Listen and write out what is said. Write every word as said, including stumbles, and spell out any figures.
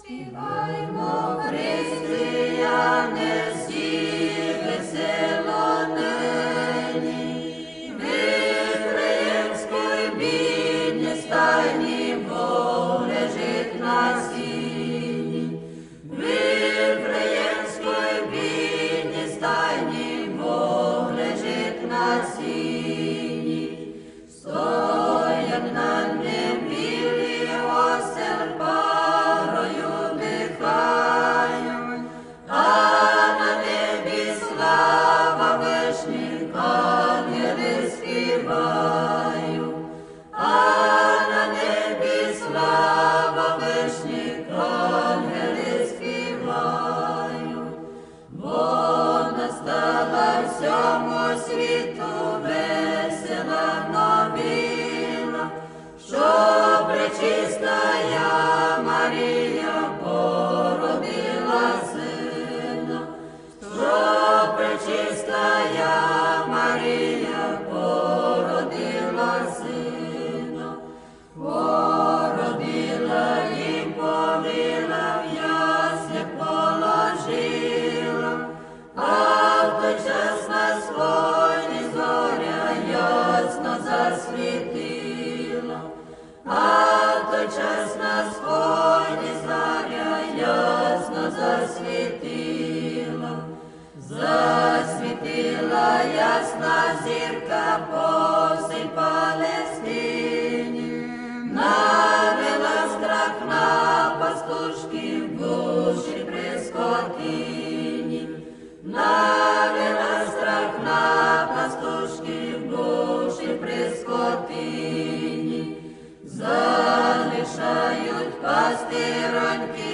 Співаймо, християни, всі весело нині, Вифлеємської бідні стайні Бог лежить на сіні. Вифлеємської бідні стайні Бог лежить на сіні. Стоять над ним білі осел парою дихають, а на небі слава вишніх ангели співають, а на небі слава вишніх ангели співають. Бо настала всьому світу весела новина, що пречистая Марія породила сина, що пречистая Марія породила сина, породила і повила, в яслях положила, а в той час на сході зоря ясно засвітила, а в той час на сході зоря ясно засвітила, засвітила ясна зірка по всій Палестині, навела страх на пастушків душі при скотині, навела страх на пастушків душі при скотині. Залишають пастироньки